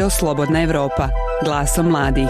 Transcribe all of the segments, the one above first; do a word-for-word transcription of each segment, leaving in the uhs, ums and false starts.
Radio Slobodna Evropa, glasom mladih.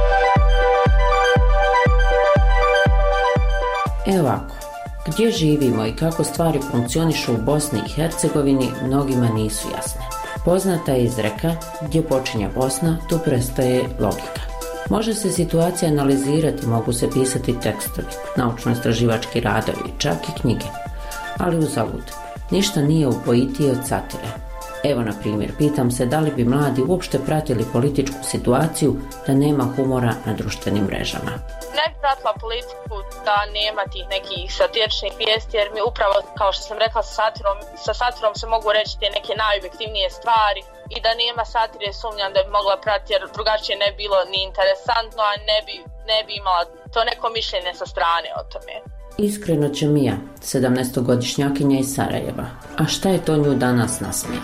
Evo ovako, gdje živimo i kako stvari funkcionišu u Bosni i Hercegovini mnogima nisu jasne. Poznata je izreka, gdje počinje Bosna, tu prestaje logika. Može se situacija analizirati, mogu se pisati tekstovi, naučno-istraživački radovi, čak i knjige. Ali uzalud, ništa nije upojitije od satire. Evo na primjer, pitam se da li bi mladi uopšte pratili političku situaciju da nema humora na društvenim mrežama. Ne bi pratila politiku da nema tih nekih satiričnih vijesti, jer mi upravo, kao što sam rekla, sa satirom, sa satirom se mogu reći te neke najobjektivnije stvari i da nema satire sumnjam da bi mogla pratiti, jer drugačije ne bi bilo ni interesantno, a ne bi, ne bi imala to neko mišljenje sa strane o tome. Iskreno će Mija, sedamnaestogodišnjakinja iz Sarajeva. A šta je to nju danas nasmije?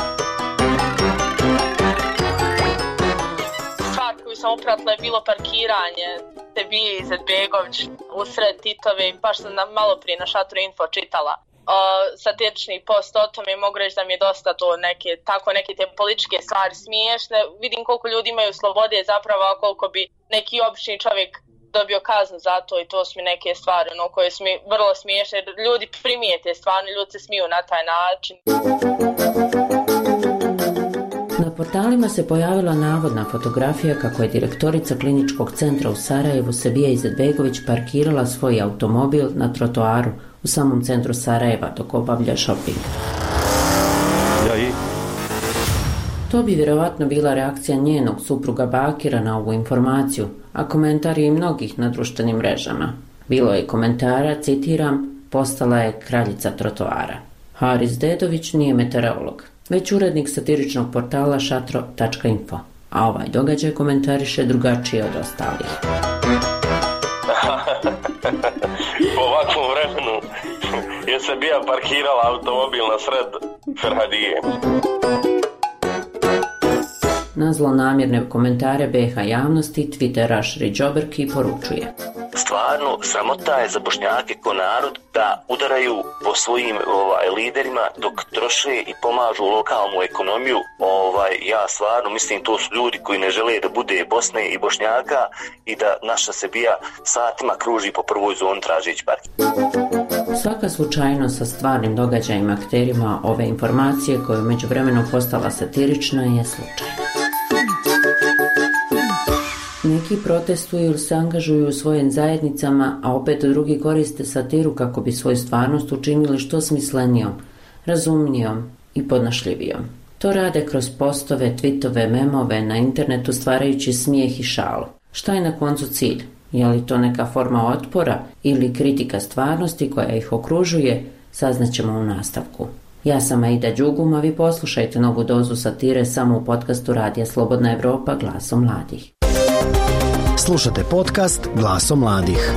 Stvar koju sam upratila je bilo parkiranje Sebije Izetbegović usred Titove i baš sam malo prije na Šatru Info čitala uh, satirični post o tome i mogu reći da mi je dosta to neke, tako neke te političke stvari smiješne. Vidim koliko ljudi imaju slobode zapravo, a koliko bi neki obični čovjek dobio kaznu za to i to su mi neke stvari no, koje su mi vrlo smiješne. Ljudi primijete stvarno, ljudi se smiju na taj način. Na portalima se pojavila navodna fotografija kako je direktorica kliničkog centra u Sarajevu Sebija Izetbegović parkirala svoj automobil na trotoaru u samom centru Sarajeva dok obavlja shopping. Ja i? To bi vjerovatno bila reakcija njenog supruga Bakira na ovu informaciju, a komentari i mnogih na društvenim mrežama. Bilo je komentara, citiram, postala je kraljica trotoara. Haris Dedović nije meteorolog, već urednik satiričnog portala šatro tačka info, a ovaj događaj komentariše drugačije od ostalih. Po ovakvom vremenu je se bija parkirala automobil na sred Ferhadije. Na zlonamjerne komentare be ha javnosti Twitteraš Riđoberki poručuje: stvarno, sramota je za Bošnjake ko narod da udaraju po svojim ovaj, liderima dok troše i pomažu lokalnu ekonomiju. Ovaj, ja stvarno mislim to su ljudi koji ne žele da bude Bosne i Bošnjaka i da naša Sebija satima kruži po prvoj zoni tražeći park. Svaka slučajnost sa stvarnim događajima akterima ove informacije koja je međuvremeno postala satirična je slučajna. Neki protestuju ili se angažuju u svojim zajednicama, a opet drugi koriste satiru kako bi svoju stvarnost učinili što smislenijom, razumnijom i podnošljivijom. To rade kroz postove, tweetove, memove na internetu stvarajući smijeh i šalu. Šta je na koncu cilj? Je li to neka forma otpora ili kritika stvarnosti koja ih okružuje? Saznaćemo u nastavku. Ja sam Aida Đugum, a vi poslušajte novu dozu satire samo u podcastu Radija Slobodna Evropa, glasom mladih. Slušate podcast Glasom mladih.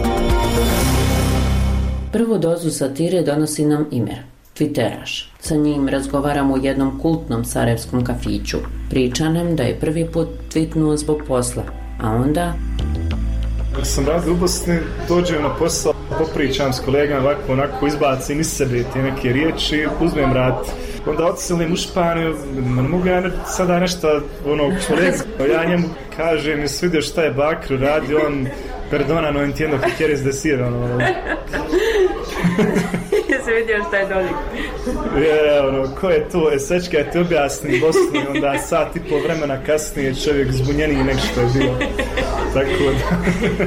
Prvu dozu satire donosi nam Imer, Twitteraš. Sa njim razgovaram u jednom kultnom sarajevskom kafiću. Priča nam da je prvi put tweetnuo zbog posla, a onda... Kad sam radio u Bosni, dođem na posao, popričam s kolegama, ovako onako izbacim iz sebe te neke riječi, uzmem rad. Onda odselim u Španiju, ne mogu ja sada nešto, ono, kolega, ja njemu kažem, jesi vidio šta je Bakr radi, on, perdona, no entiendo que quieres decir, ono. Jesi vidio šta je doli? Je, ono, ko je to, e, sad kad ti objasni Bosni, onda sat i pol vremena kasnije čovjek zbunjeniji nek što je bilo. Tako da...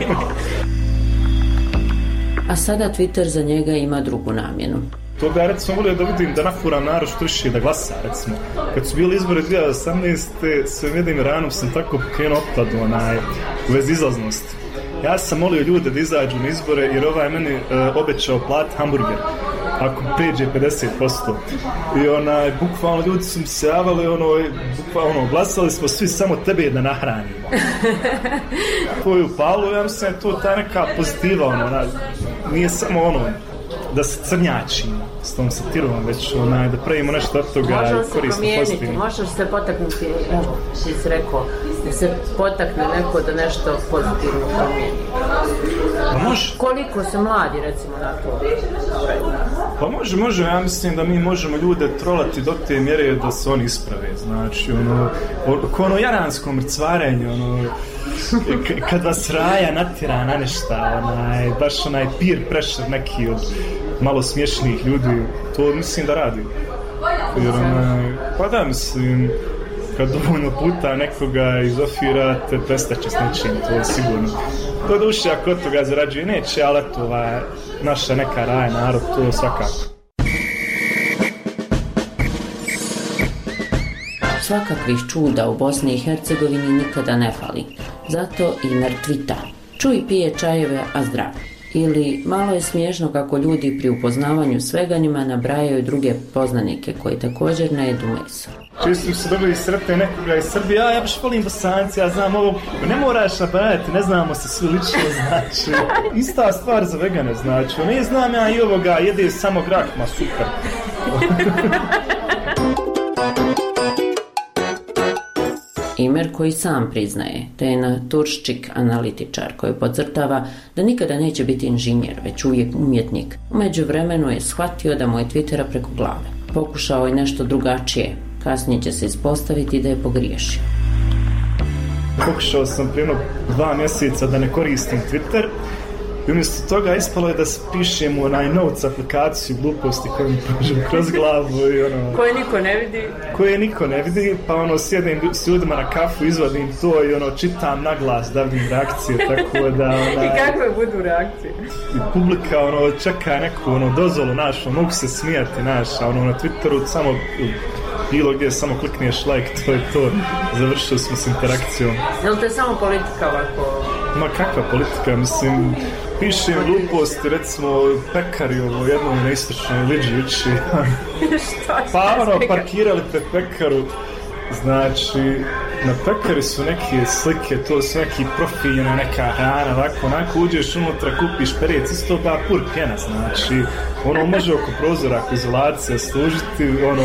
A sada Twitter za njega ima drugu namjenu. To ga recimo volio da vidim da nafuram narod što više da glasa recimo. Kad su bili izbori dvije tisuće osamnaeste. svojim jednim ranom sam tako pokrenuo opkladu onaj, u vezi izlaznosti. Ja sam molio ljude da izađu na izbore jer ovaj meni uh, obećao plat hamburger ako pređe pedeset posto. I onaj, bukvalno ljudi su mi se javali, ono, bukvalno, glasali smo svi samo tebe da nahranimo. To je upalo, ja mislim da je to ta neka pozitiva, ono, onaj, nije samo ono, da se crnjačimo s tom satirom, već onaj, da pravimo nešto od toga korisno pozitivno. Može se potaknuti, evo, ti si rekao, da se potakne neko da nešto pozitivno promijeni. Pa može. Koliko se mladi, recimo, na to? Pa može, može, ja mislim da mi možemo ljude trolati do te mjere da se oni isprave, znači, ono, ko ono jaransko mrcvarenje, ono, k- kad vas raja natjera na nešta, onaj, baš onaj peer pressure neki od malo smiješnih ljudi, to mislim da radi. Jer, onaj, pa da, mislim, kad dovoljno puta nekoga izofirate, prestaće s nečim, to je sigurno. To duše, ako od toga zarađuje, neće, ali eto, ova, naša neka raja, narod, to svakako. Svakakvih čuda u Bosni i Hercegovini nikada ne fali. Zato i mrtvita. Čuj, pije čajeve, a zdrav. Ili malo je smiješno kako ljudi pri upoznavanju svega njima nabrajaju druge poznanike koji također ne jedu meso. Često se dobili sretne nekoga iz Srbije, a ja baš volim Bosanci, ja znam ovo, ne moraš nabrajati, ne znamo se svi lično, znači. Ista stvar za vegane, znači, ne znam ja i ovoga, jede samo grah, ma super. Imer koji sam priznaje da je naturščik analitičar koji podcrtava da nikada neće biti inženjer, već uvijek umjetnik. U međuvremenu je shvatio da mu je Twittera preko glave. Pokušao je nešto drugačije. Kasnije će se ispostaviti da je pogriješio. Pokušao sam prije dva mjeseca da ne koristim Twitter i umjesto toga ispalo je da pišem u onaj notes aplikaciju gluposti koje mi prođem kroz glavu i ono... Koje niko ne vidi. Koje niko ne vidi, pa ono sjedim s ljudima na kafu, izvadim to i ono čitam na glas da vidim reakcije, tako da... Ona, i kakve budu reakcije? I publika ono čeka neku ono dozvolu našu, mogu se smijati naš, a ono na Twitteru samo... bilo gdje samo klikniješ like, to je to, završio smo s interakcijom. Je li te samo politika ovako? Ma kakva politika, mislim, pišem gluposti, recimo pekari ovo jednom na istočnoj liđi uči. Pa ono, parkirali pred pekaru, znači, na pekari su neke slike, to su neki profili, neka hrana, ovako, onako uđeš unutra, kupiš perec, isto ba pur pjena, znači, ono može oko prozora, ako izolacija služiti, ono,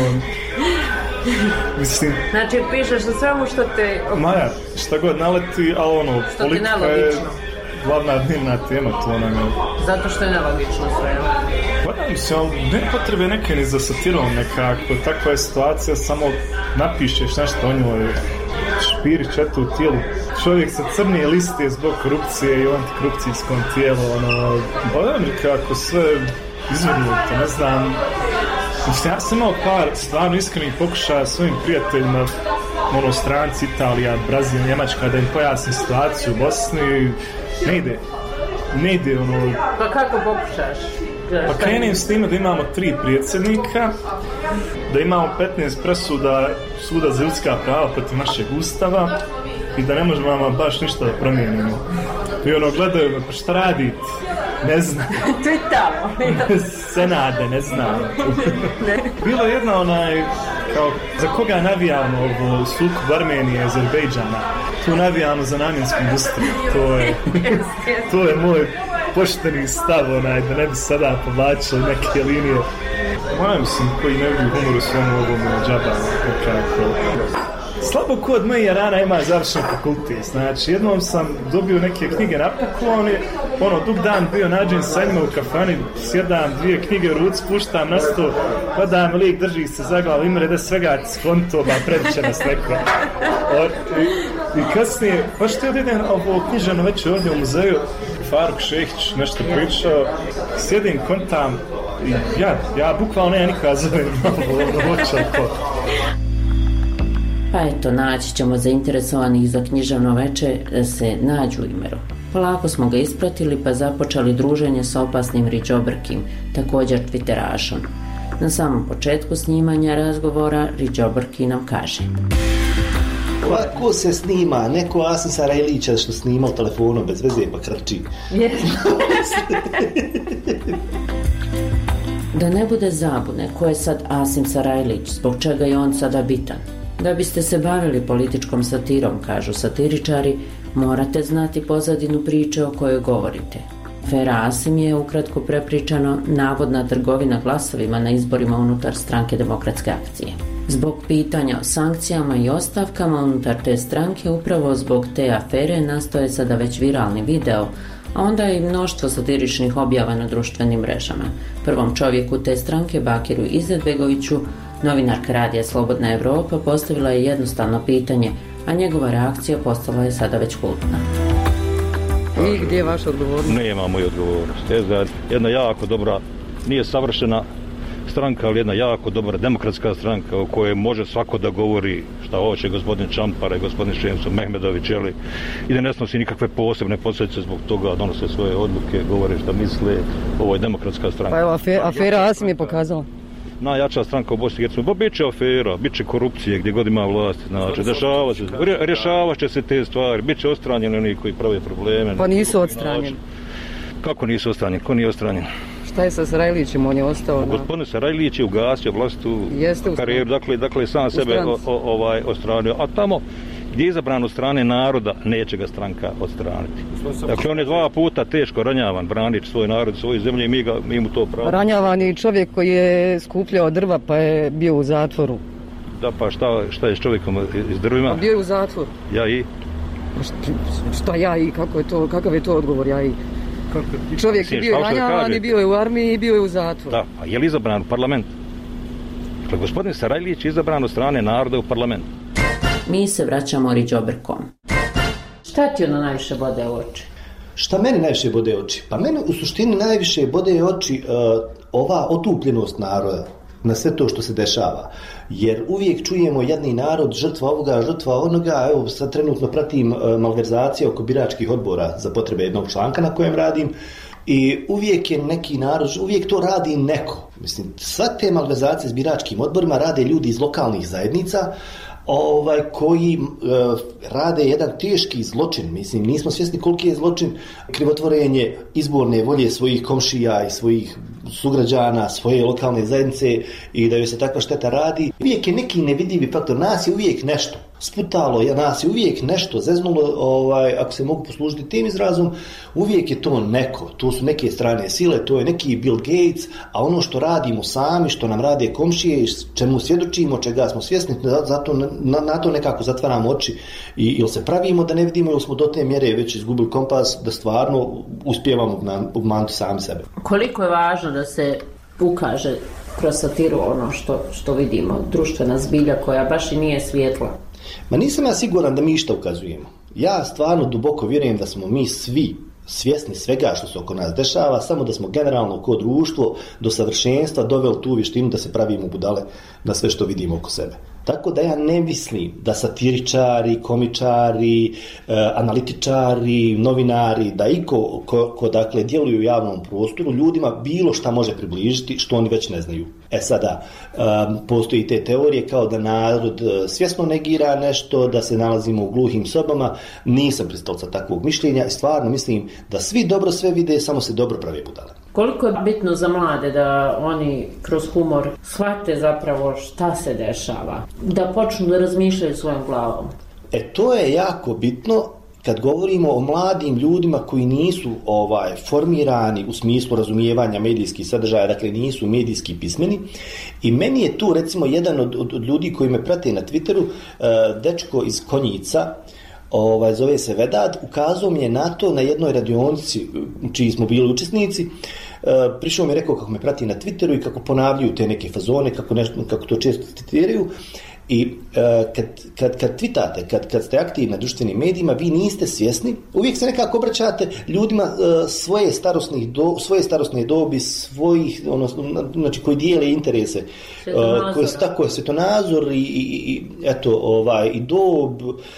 mislim... Znači, pišeš na svemu što te... Maja, šta god naleti, ali ono, što politika je glavna dnevna tema, to nam je... Zato što je nelogično sve, no? Pa da, mislim, ne potrebe neke ni za satirom nekako, takva je situacija, samo napišeš nešto o njoj, špirić eto u tijelu. Čovjek sa crnije liste zbog korupcije i antikorupcijskom tijelu, ono, pa nekako sve izvrnuto, ne znam. Mislim, ja sam imao par stvarno iskrenih pokušaja svojim prijateljima, ono, stranci, Italija, Brazil, Njemačka, da im pojasnim situaciju u Bosni, ne ide, ne ide, ono... Pa kako pokušaš? Pa krenim s time da imamo tri predsjednika, da imamo petnaest presuda suda za ljudska prava protiv našeg ustava i da ne možemo vam baš ništa da promijenimo. I ono, gledaju me, pa šta radite? Ne znam. To je tamo. Senade, ne znam. Bilo je jedna onaj, kao, za koga navijamo ovo sukob Armenije i Azerbejdžana? Tu navijamo za namjensku industriju. To je, to je moj pošteni stav, onaj, da ne bi sada povlačili neke linije. Moja mislim, koji ne vidi humor u svom ovom džaba, nekako. Slabo ko od moje rana ima završen fakultet, znači jednom sam dobio neke knjige na poklon, ono, dug dan bio nađen sa njima u kafani, sjedam, dvije knjige u ruci, puštam na sto, gledam, lik drži se za glavu, imre da svega skonto, ba prediće nas neko. O, i, I kasnije, pa što je odjedem ovo knjižano već ovdje u muzeju, Faruk Šehić nešto pričao, sjedim, kontam, i ja, ja bukvalno ja nikada zovem ovo očako. Pa eto, naći ćemo zainteresovanih za književno veče da se nađu u Imeru. Polako smo ga ispratili pa započeli druženje sa opasnim Riđobrkim, također twitterašom. Na samom početku snimanja razgovora Riđobrki nam kaže: Ovako se snima, neko Asim Sarajlića što snima u telefonu bez veze pa krči. Da ne bude zabune ko je sad Asim Sarajlić, zbog čega je on sada bitan. Da biste se bavili političkom satirom, kažu satiričari, morate znati pozadinu priče o kojoj govorite. Afera Asim je, ukratko prepričano, navodna trgovina glasovima na izborima unutar stranke Demokratske akcije. Zbog pitanja o sankcijama i ostavkama unutar te stranke, upravo zbog te afere nastoje sada već viralni video a onda i mnoštvo satiričnih objava na društvenim mrežama. Prvom čovjeku te stranke, Bakiru Izetbegoviću, novinarka radija Slobodna Evropa postavila je jednostavno pitanje, a njegova reakcija postala je sada već kultna. I gdje je vaš odgovornost? Nema moj odgovornost. Jedna jako dobra, nije savršena stranka, ali jedna jako dobra demokratska stranka u kojoj može svako da govori šta hoće, gospodin Čampara i gospodin Šemso Mehmedović, jeli, i da ne snosi nikakve posebne posljedice zbog toga, donose svoje odluke, govore šta misle. Ovo je demokratska stranka. Pa evo, afera, afera Asim je pokazala. Najjača stranka u Bosni i Hercegovini. Bit će afera, bit će korupcije gdje god ima vlast, znači, dešava se, rješava će se te stvari, bit će odstranjeni oni koji prave probleme. Pa nisu odstranjeni. Kako nisu odstranjeni? Ko nije odstranjen? Šta je sa Sarajlićem, on je ostao na... Gospodin Sarajlić je ugasio vlastitu karijeru, dakle, dakle sam sebe o, o, ovaj, odstranio, a tamo gdje je izabran od strane naroda, neće ga stranka odstraniti. Dakle, on je dva puta teško ranjavan, branič svoj narod, svoju zemlju i mi, ga, mi mu to pravo. Ranjavan je čovjek koji je skupljao drva pa je bio u zatvoru. Da, pa šta, šta je s čovjekom iz drvima? A bio je u zatvoru. Ja i? Šta, šta ja i, kako je to, kakav je to odgovor, ja i? Čovjek je bio ranjavan i bio je u armiji i bio je u zatvoru. Da, a je li izabran u parlament? Dakle, gospodin Sarajlić je izabran od strane naroda u parlament. Mi se vraćamo Riđobrkom. Šta ti ono najviše bode u oči? Šta meni najviše bode oči? Pa meni u suštini najviše bode oči uh, ova otupljenost naroda na sve to što se dešava. Jer uvijek čujemo jedni narod, žrtva ovoga, žrtva onoga. Evo sad trenutno pratim uh, malverzacije oko biračkih odbora za potrebe jednog članka na kojem radim. I uvijek je neki narod, uvijek to radi neko. Mislim, sve te malverzacije s biračkim odborima rade ljudi iz lokalnih zajednica, ovaj, koji e, rade jedan teški zločin. Mislim, nismo svjesni koliki je zločin krivotvorenje izborne volje svojih komšija i svojih sugrađana, svoje lokalne zajednice i da joj se takva šteta radi. Uvijek je neki nevidljivi faktor, nas je uvijek nešto sputalo, nas je uvijek nešto zeznulo, ovaj, ako se mogu poslužiti tim izrazom, uvijek je to neko, to su neke strane sile, to je neki Bill Gates, a ono što radimo sami, što nam rade komšije, čemu svjedočimo, čega smo svjesni, zato na, na to nekako zatvaramo oči i ili se pravimo da ne vidimo, ili smo do te mjere već izgubili kompas da stvarno uspijevamo obmanuti sami sebe. Koliko je važno da se ukaže kroz satiru ono što, što vidimo, društvena zbilja koja baš i nije svjetla? Ma nisam ja siguran da mi išta ukazujemo. Ja stvarno duboko vjerujem da smo mi svi svjesni svega što se oko nas dešava, samo da smo generalno kao društvo do savršenstva doveli tu vještinu da se pravimo budale na sve što vidimo oko sebe. Tako da ja ne mislim da satiričari, komičari, e, analitičari, novinari, da iko ko, ko dakle djeluju u javnom prostoru ljudima bilo šta može približiti što oni već ne znaju. E sada, e, postoji te teorije kao da narod svjesno negira nešto, da se nalazimo u gluhim sobama. Nisam pristalica takvog mišljenja i stvarno mislim da svi dobro sve vide, samo se dobro prave budale. Koliko je bitno za mlade da oni kroz humor shvate zapravo šta se dešava, da počnu da razmišljaju svojom glavom? E to je jako bitno kad govorimo o mladim ljudima koji nisu ovaj formirani u smislu razumijevanja medijskih sadržaja, dakle nisu medijski pismeni. I meni je tu recimo jedan od, od, od ljudi koji me prate na Twitteru, uh, dečko iz Konjica, Ovaj, zove se Vedad, ukazao mi je na to na jednoj radionici čiji smo bili učesnici. E, prišao mi je rekao kako me prati na Twitteru i kako ponavljaju te neke fazone, kako, nešto, kako to često citiraju. I e, kad, kad, kad twitate, kad, kad ste aktivni na društvenim medijima, vi niste svjesni, uvijek se nekako obraćate ljudima e, svoje, starosnih do, svoje starosne dobi, svojih, ono, znači koji dijele interese, e, koje su tako je svjetonazor i, i, i, eto, ovaj, i dob.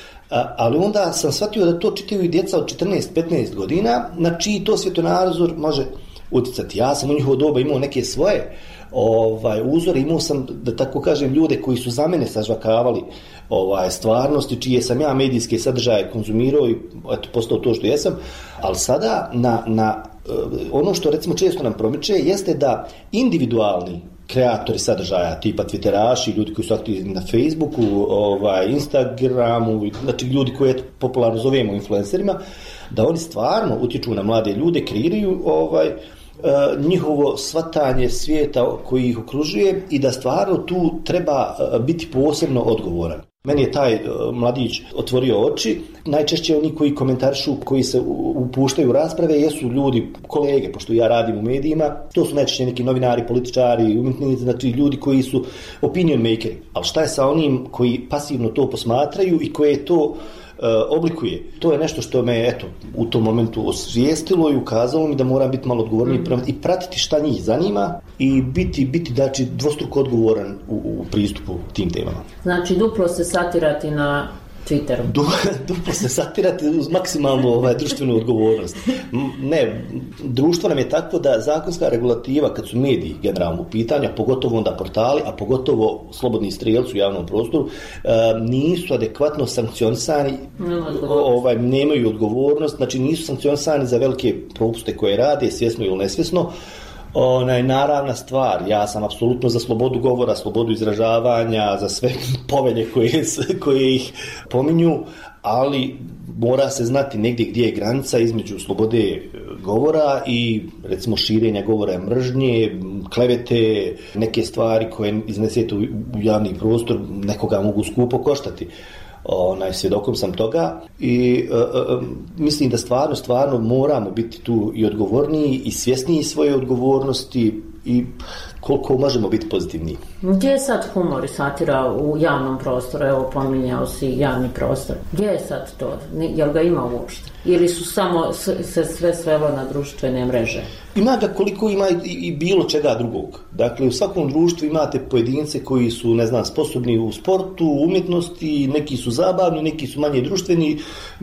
A, ali onda sam shvatio da to čitaju i djeca od četrnaest petnaest godina, na čiji to svjetonazor može utjecati. Ja sam u njihovo doba imao neke svoje ovaj, uzore, imao sam, da tako kažem, ljude koji su za mene sažvakavali ovaj, stvarnosti, čije sam ja medijske sadržaje konzumirao i eto, postao to što jesam, ali sada na, na ono što recimo često nam promiče jeste da individualni kreatori sadržaja, tipa twitteraši, ljudi koji su aktivni na Facebooku, ovaj, Instagramu, znači ljudi koje popularno zovemo influencerima, da oni stvarno utječu na mlade ljude, kreiraju ovaj, njihovo shvatanje svijeta koji ih okružuje i da stvarno tu treba biti posebno odgovoran. Meni je taj uh, mladić otvorio oči. Najčešće oni koji komentarišu, koji se upuštaju u rasprave, jesu ljudi, kolege, pošto ja radim u medijima, to su najčešće neki novinari, političari, umjetnici, znači ljudi koji su opinion makeri. Ali šta je sa onim koji pasivno to posmatraju i koje to uh, oblikuje? To je nešto što me, eto, u tom momentu osvijestilo i ukazalo mi da moram biti malo odgovorniji mm. i pratiti šta njih zanima i biti, biti znači, dvostruko odgovoran u, u pristupu tim temama. Znači, duplo se satirati na Twitteru. Du, duplo se satirati uz maksimalnu ovaj, društvenu odgovornost. Ne, društvo nam je takvo da zakonska regulativa, kad su mediji generalno u pitanju, pogotovo onda portali, a pogotovo slobodni strijelci u javnom prostoru, nisu adekvatno sankcionisani, ovaj, nemaju odgovornost, znači nisu sankcionisani za velike propuste koje rade, svjesno ili nesvjesno. Onaj, naravna stvar, ja sam apsolutno za slobodu govora, slobodu izražavanja, za sve povelje koje, koje ih pominju, ali mora se znati negdje gdje je granica između slobode govora i recimo širenja govora mržnje, klevete, neke stvari koje iznesete u javni prostor nekoga mogu skupo koštati. Onaj, svjedokom sam toga i e, e, mislim da stvarno, stvarno moramo biti tu i odgovorniji i svjesniji svoje odgovornosti i koliko možemo biti pozitivniji. Gdje je sad humor i satira u javnom prostoru? Evo, pominjao si javni prostor. Gdje je sad to? Jel ga ima uopšte? Ili su samo se sve svelo na društvene mreže? Ima ga koliko ima i, i bilo čega drugog. Dakle, u svakom društvu imate pojedince koji su, ne znam, sposobni u sportu, u umjetnosti, neki su zabavni, neki su manje društveni.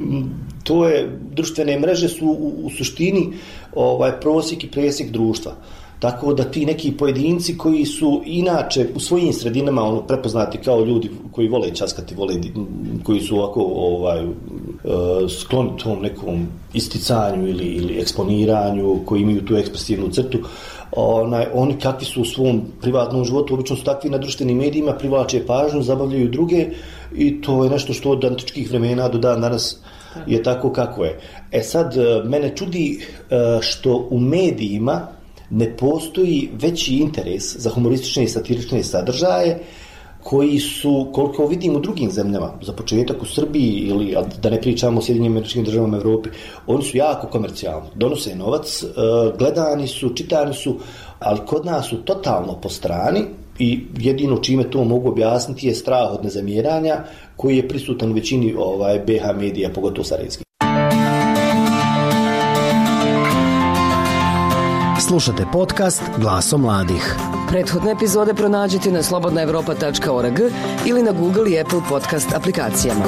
To je, društvene mreže su u, u suštini ovaj, prosjek i presjek društva. Tako da ti neki pojedinci koji su inače u svojim sredinama ono, prepoznati kao ljudi koji vole časkati, vole, koji su ovako ovaj, skloni tom nekom isticanju ili, ili eksponiranju, koji imaju tu ekspresivnu crtu, onaj, oni kakvi su u svom privatnom životu, obično su takvi na društvenim medijima, privlače pažnju, zabavljaju druge i to je nešto što od antičkih vremena do dan danas je tako kako je. E sad, mene čudi što u medijima ne postoji veći interes za humoristične i satirične sadržaje koji su, koliko vidim u drugim zemljama, za početak u Srbiji ili da ne pričamo o Sjedinjenim Američkim Državama Evropi, oni su jako komercijalni, donose novac, gledani su, čitani su, ali kod nas su totalno po strani i jedino čime to mogu objasniti je strah od nezamjeranja koji je prisutan u većini ovaj, B H medija, pogotovo sarajevskih. Slušate podcast Glaso mladih. Prethodne epizode pronađite na slobodna evropa tačka org ili na Google i Apple podcast aplikacijama.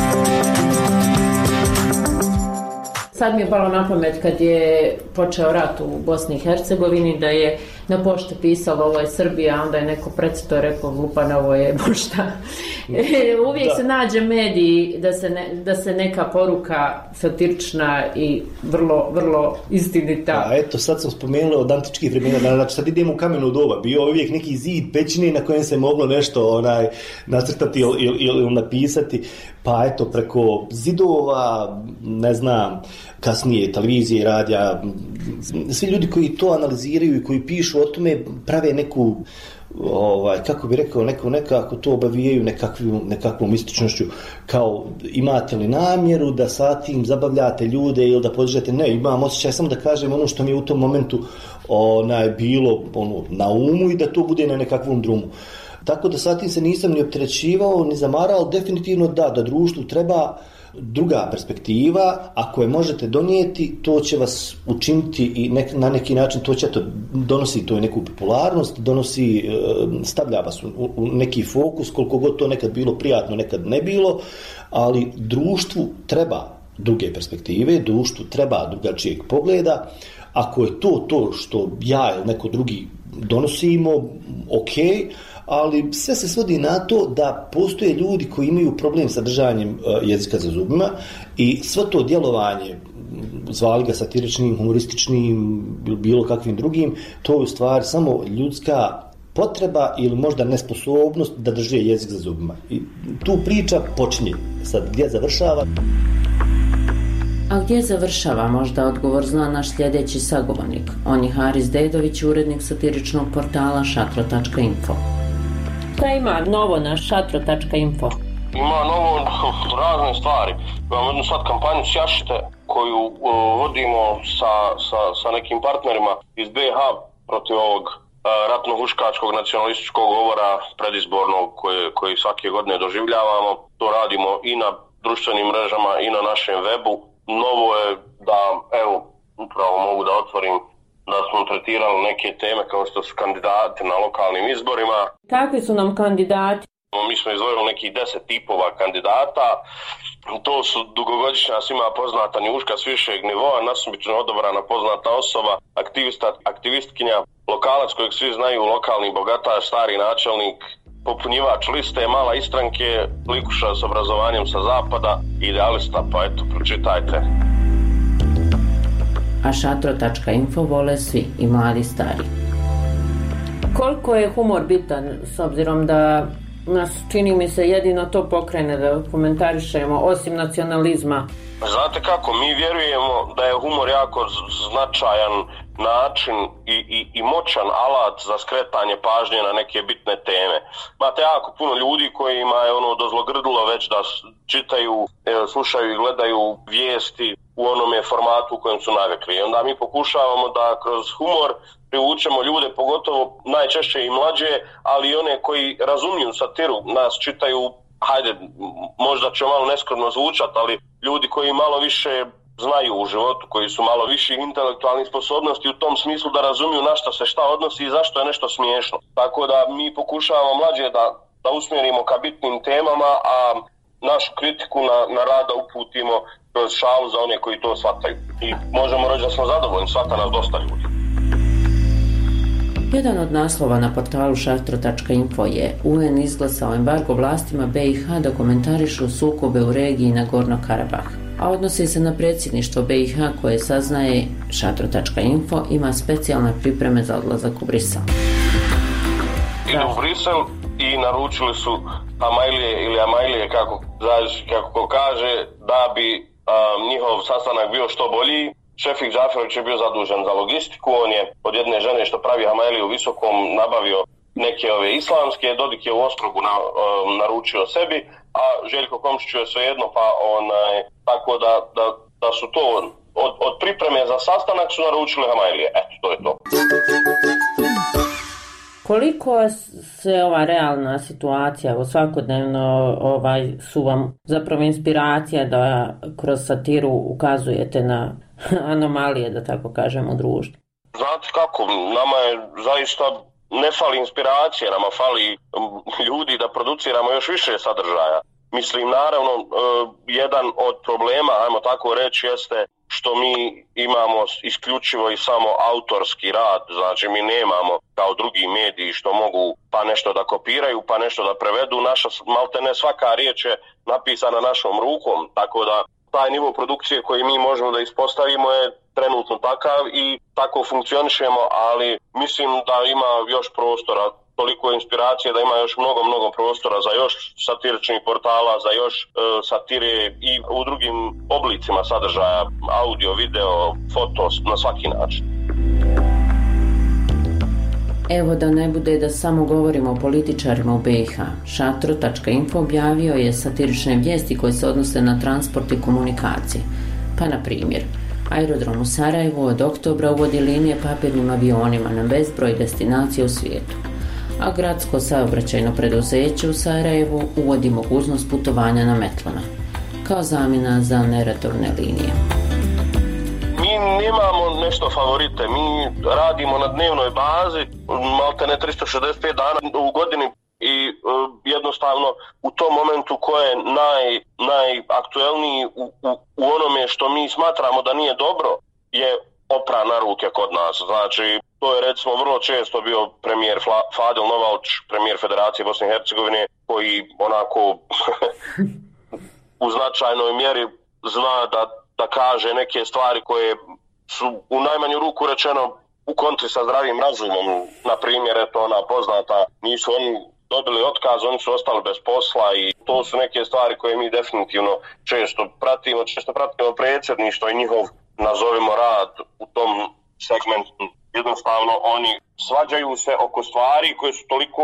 Sad mi je palo na pamet kad je počeo rat u Bosni i Hercegovini da je na pošti pisalo ovo je Srbija, onda je neko precito rekao glupana ovo je pošta. Uvijek da. Se nađe mediji da se, ne, da se neka poruka satirična i vrlo, vrlo istinita. A eto, sad sam spomenula od antičkih vremena, znači sad idemo u kameno doba, bio uvijek neki zid pećine na kojem se moglo nešto onaj, nacrtati ili, ili, ili napisati, pa eto preko zidova, ne znam, kasnije televizije, radija, svi ljudi koji to analiziraju i koji pišu o tome prave neku, ovaj, kako bi rekao, neko, nekako to obavijaju nekakvu, nekakvom ističnošću, kao imate li namjeru da sa tim zabavljate ljude ili da podižete, ne, imam osjećaj samo da kažem ono što mi je u tom momentu onaj, bilo ono, na umu i da to bude na nekakvom drumu. Tako da sa tim se nisam ni opterećivao, ni zamarao, definitivno da, da društvu treba druga perspektiva, ako je možete donijeti, to će vas učiniti i nek, na neki način to će to donosi to je neku popularnost, donosi, stavlja vas u, u neki fokus, koliko god to nekad bilo prijatno, nekad ne bilo, ali društvu treba druge perspektive, društvu treba drugačijeg pogleda. Ako je to to što ja ili neko drugi donosimo, ok, ali sve se svodi na to da postoje ljudi koji imaju problem sa držanjem jezika za zubima i sve to djelovanje, zvali ga satiričnim, humorističnim, bilo kakvim drugim, to je u stvari samo ljudska potreba ili možda nesposobnost da drže jezik za zubima. I tu priča počinje. Sad, gdje završava? A gdje završava, možda odgovor zna naš sljedeći sagovornik. On je Haris Dedović, urednik satiričnog portala šatro tačka info. Šta ima novo na šatro tačka info? Ima novo razne stvari. Imamo jednu sad kampanju Sjašite koju uh, vodimo sa, sa, sa nekim partnerima iz B iH protiv ovog uh, ratno-huškačkog nacionalističkog govora predizbornog koje, koji svake godine doživljavamo. To radimo i na društvenim mrežama i na našem webu. Novo je da, evo, upravo mogu da otvorim da smo tretirali neke teme kao što su kandidati na lokalnim izborima. Kakvi su nam kandidati? Mi smo izdvojili nekih deset tipova kandidata. To su dugogodišnja svima poznata njuška s višeg nivoa, nasumično odabrana poznata osoba, aktivista, aktivistkinja, lokalac kojeg svi znaju, lokalni bogataš, stari načelnik, popunjivač liste, mala istranke, likuša s obrazovanjem sa zapada, idealista, pa eto, pročitajte. A šatro tačka info vole svi, i mladi i stari. Koliko je humor bitan, s obzirom da nas, čini mi se, jedino to pokrene da komentarišemo, osim nacionalizma? Znate kako, mi vjerujemo da je humor jako značajan način i, i, i moćan alat za skretanje pažnje na neke bitne teme. Imate jako puno ljudi kojima je ono dozlogrdilo već da čitaju, slušaju i gledaju vijesti u onome formatu u kojem su navikli. I onda mi pokušavamo da kroz humor privučemo ljude, pogotovo najčešće i mlađe, ali i one koji razumiju satiru, nas čitaju, hajde, možda će malo neskromno zvučati, ali ljudi koji malo više znaju u životu, koji su malo više intelektualnih sposobnosti u tom smislu da razumiju na šta se šta odnosi i zašto je nešto smiješno. Tako da mi pokušavamo mlađe da, da usmjerimo ka bitnim temama, a našu kritiku na, na rada uputimo kroz šalu za one koji to shvataju. I možemo reći da smo zadovoljni, shvata nas dosta ljudi. Jedan od naslova na portalu šatro tačka info je U N izglasao embargo vlastima B iH da komentarišu sukobe u regiji Nagorno Karabah, a odnosi se na predsjedništvo B iH koje saznaje šatro tačka info ima specijalne pripreme za odlazak u Brisel. Idu u Brisel i naručili su Amajlije ili Amajlije, kako, kako kaže, da bi um, njihov sastanak bio što bolji. Šefik Džaferović je bio zadužen za logistiku, on je od jedne žene što pravi Amajliju u Visokom nabavio neke ove islamske, Dodik je u Ostrogu na, um, naručio sebi, a Željko Komšić je svejedno, pa onaj, tako da, da, da su to od, od pripreme za sastanak su naručili Amajlije. Eto, to je to. Koliko se ova realna situacija, ovo svakodnevno ovaj, su vam zapravo inspiracija da kroz satiru ukazujete na anomalije, da tako kažem, u društvu? Znate kako, nama je zaista ne fali inspiracije, nama fali ljudi da produciramo još više sadržaja. Mislim, naravno, jedan od problema, ajmo tako reći, jeste što mi imamo isključivo i samo autorski rad, znači mi nemamo kao drugi mediji što mogu pa nešto da kopiraju, pa nešto da prevedu. Naša, maltene svaka riječ je napisana našom rukom, tako da taj nivo produkcije koji mi možemo da ispostavimo je trenutno takav i tako funkcionišemo, ali mislim da ima još prostora, toliko inspiracije da ima još mnogo, mnogo prostora za još satiričnih portala, za još e, satire i u drugim oblicima sadržaja, audio, video, foto, na svaki način. Evo da ne bude da samo govorimo o političarima u B iH, šatro tačka info objavio je satirične vijesti koje se odnose na transport i komunikacije. Pa na primjer, aerodrom u Sarajevu od oktobra uvodi linije papirnim avionima na bezbroj destinacije u svijetu, a gradsko saobraćajno preduzeće u Sarajevu uvodi mogućnost putovanja na metlama, kao zamjena za neredovne linije. Mi nemamo nešto favorite, mi radimo na dnevnoj bazi, maltene tristo šezdeset pet dana u godini i uh, jednostavno u tom momentu ko je naj, najaktuelniji u, u, u onome što mi smatramo da nije dobro je opra na ruke kod nas. Znači, to je recimo vrlo često bio premijer Fadil Novalč, premijer Federacije Bosne i Hercegovine, koji onako u značajnoj mjeri zna da da kaže neke stvari koje su u najmanju ruku rečeno u kontri sa zdravim razumom. Na primjer, eto ona poznata, nisu oni dobili otkaz, oni su ostali bez posla i to su neke stvari koje mi definitivno često pratimo, često pratimo predsjedništvo i njihov, nazovimo, rad u tom segmentu. Jednostavno oni svađaju se oko stvari koje su toliko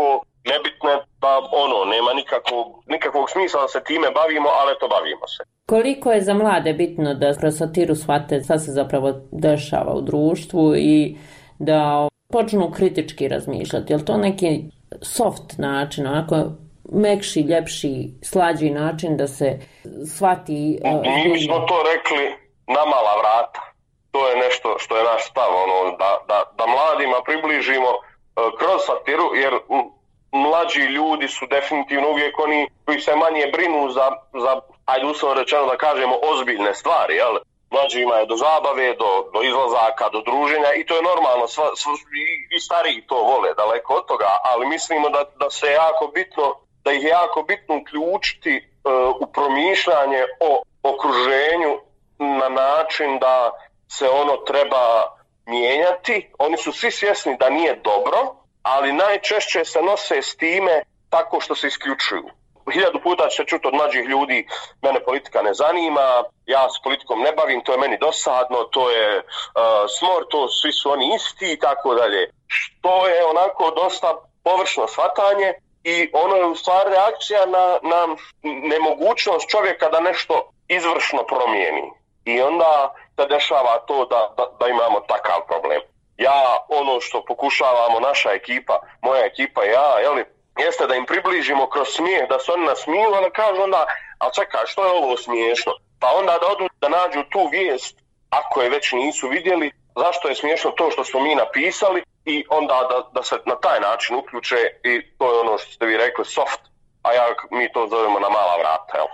nebitne, pa ono, nema nikakvog, nikakvog smisla da se time bavimo, ali to bavimo se. Koliko je za mlade bitno da kroz satiru shvate šta se zapravo dešava u društvu i da počnu kritički razmišljati? Je li to neki soft način, onako mekši, ljepši, slađi način da se shvati? Uh, Mi smo to rekli na mala vrata. To je nešto što je naš stav, ono, da, da, da mladima približimo uh, kroz satiru, jer um, mlađi ljudi su definitivno uvijek oni koji se manje brinu za, za ajde uslovno rečeno da kažemo, ozbiljne stvari, jel? Mlađima je do zabave, do, do izlazaka, do druženja i to je normalno, sva, sva, i, i stariji to vole, daleko od toga, ali mislimo da, da se jako bitno, da ih je jako bitno uključiti uh, u promišljanje o okruženju na način da se ono treba mijenjati. Oni su svi svjesni da nije dobro, ali najčešće se nose s time tako što se isključuju. Hiljadu puta će čuti od mlađih ljudi, mene politika ne zanima, ja s politikom ne bavim, to je meni dosadno, to je uh, smor, to svi su oni isti i tako dalje. Što je onako dosta površno shvatanje i ono je u stvari reakcija na, na nemogućnost čovjeka da nešto izvršno promijeni. I onda se dešava to da, da, da imamo takav problem. Ja, ono što pokušavamo, naša ekipa, moja ekipa i ja, jeli, jeste da im približimo kroz smijeh, da se oni nasmiju, a da kažu onda, ali čekaj, što je ovo smiješno? Pa onda da odu da nađu tu vijest, ako je već nisu vidjeli, zašto je smiješno to što smo mi napisali i onda da, da se na taj način uključe i to je ono što ste vi rekli, soft, a ja, mi to zovemo na mala vrata, jel?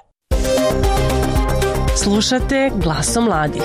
Slušate Glasom mladih.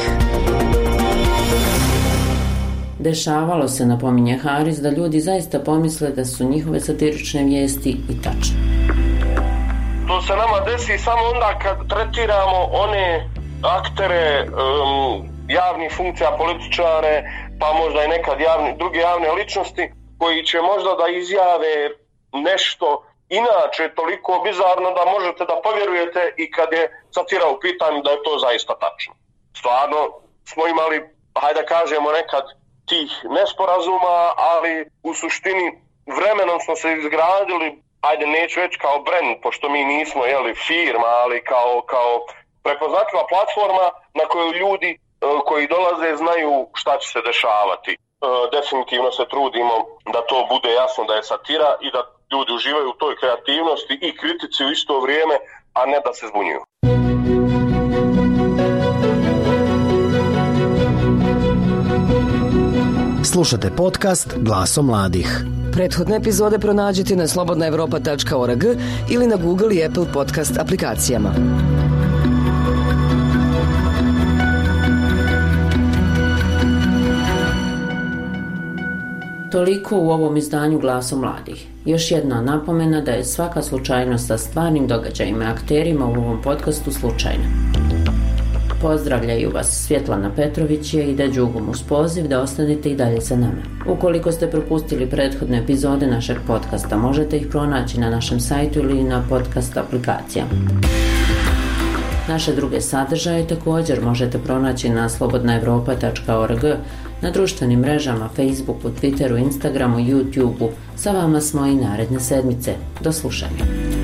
Dešavalo se, napominje Haris, da ljudi zaista pomisle da su njihove satirične vijesti i tačne. To se nama desi samo onda kad tretiramo one aktere, um, javnih funkcija, političare, pa možda i nekad javni, druge javne ličnosti, koji će možda da izjave nešto inače toliko bizarno da možete da povjerujete i kad je satira u pitanju da je to zaista tačno. Stvarno smo imali, hajde da kažemo nekad, tih nesporazuma, ali u suštini vremenom smo se izgradili, ajde neću reći kao brand, pošto mi nismo jeli, firma, ali kao, kao prepoznatljiva platforma na koju ljudi uh, koji dolaze znaju šta će se dešavati. Uh, definitivno se trudimo da to bude jasno da je satira i da ljudi uživaju u toj kreativnosti i kritici u isto vrijeme, a ne da se zbunjuju. Slušate podcast Glasom mladih. Prethodne epizode pronađite na slobodna evropa tačka org ili na Google i Apple podcast aplikacijama. Toliko u ovom izdanju Glasom mladih. Još jedna napomena da je svaka slučajnost sa stvarnim događajima i akterima u ovom podcastu slučajna. Pozdravljaju vas Svjetlana Petrović i Ida Đugum uz poziv da ostanete i dalje sa nama. Ukoliko ste propustili prethodne epizode našeg podcasta, možete ih pronaći na našem sajtu ili na podcast aplikacijama. Naše druge sadržaje također možete pronaći na slobodna evropa tačka org, na društvenim mrežama, Facebooku, Twitteru, Instagramu, YouTubeu. Sa vama smo i naredne sedmice. Do slušanja.